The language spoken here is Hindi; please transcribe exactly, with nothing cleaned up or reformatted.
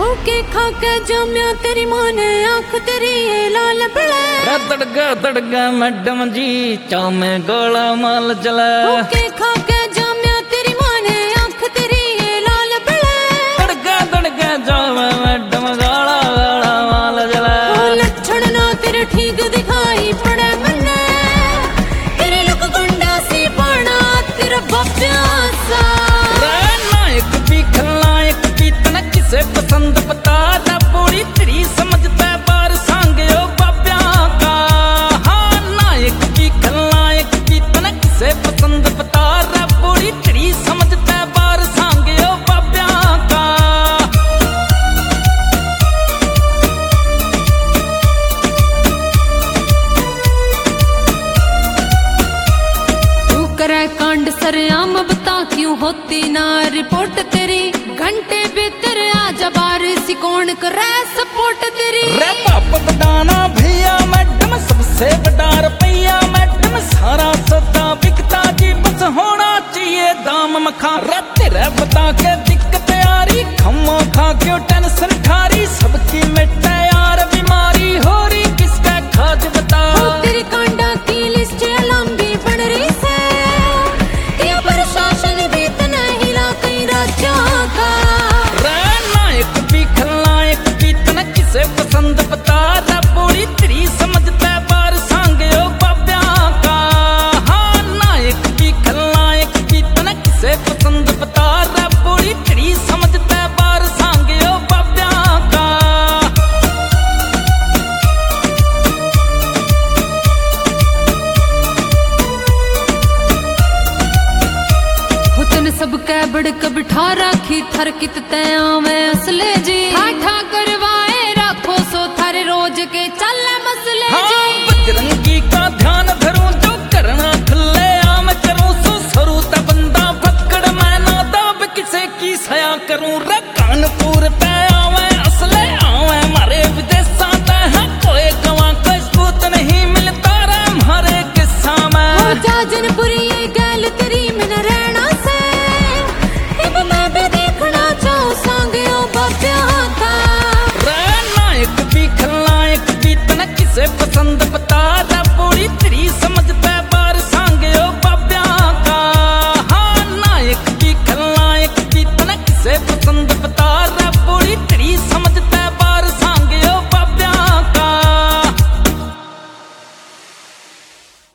होके खाके जम्या तेरी माँ ने आंख तेरी ये लाल बड़े तड़का तड़का मैडम जी चाव में गोला माल चला होके खाके जम्या तेरी माँ ने आंख तेरी ये लाल बड़े तड़का तड़का चाव में मैडम गोला गोला माल चला लक्षण ना तेरे ठीक दिखाई पड़े मन्ने तेरे लुक गुंडा सी पाना तेरा बाप्या सा नायक भी खलनायक भी तना किसे पसंद बता दा पूरी तेरी समझता बार सांगयो बाब्या का हाँ नायक भी खलनायक भी तना किसे पसंद बता दा पूरी तेरी समझता बार सांगयो बाब्या का तू करे कांड सरेआम बता क्यों होती ना रिपोर्ट तेरी घंटे भीतर आजा बारिश कौन करे सपोर्ट तेरी रे बाप बदाना भैया मैडम सबसे बड़ा रुपया मैडम सारा सौदा बिकता जी बस होना चाहिए दाम मखा रे तेरे बता के दिक्कत यारी खम्मा खा क्यों टेंशन ठारी सबकी मिटे यार बीमारी हो रही किसका खाज बता तेरी कांडा की लिस्ट लंबी बन रही से ये प्रशासन भी तना हिला कई राज्यों का नायक भी खलनायक भी तना किसे पसंद बता दा पूरी तेरी समझता बार सांगयो बाब्या का हाँ नायक भी खलनायक भी तना किसे पसंद बता दा पूरी तेरी समझता बार सांगयो बाब्या का हुतन सब कै बड़क बिठा राखी थर कित तया में असले जी ठाठा करवाए राखो सो थारे रोज के चल मसले जी